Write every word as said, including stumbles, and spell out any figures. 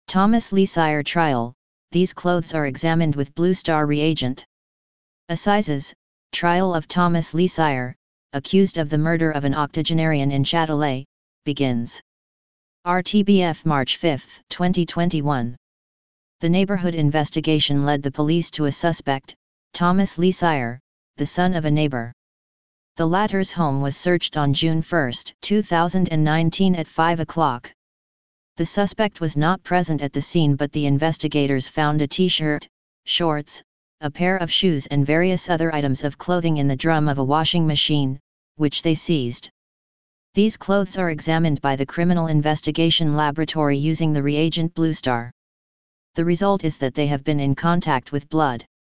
Thomas Lee Sire trial, these clothes are examined with Blue Star reagent. Assizes, trial of Thomas Lee Sire, accused of the murder of an octogenarian in Châtelet, begins. R T B F March fifth, twenty twenty-one. The neighborhood investigation led the police to a suspect, Thomas Lee Sire, the son of a neighbor. The latter's home was searched on June first, two thousand nineteen at five o'clock. The suspect was not present at the scene, but the investigators found a t-shirt, shorts, a pair of shoes and various other items of clothing in the drum of a washing machine, which they seized. These clothes are examined by the Criminal Investigation Laboratory using the reagent Blue Star. The result is that they have been in contact with blood.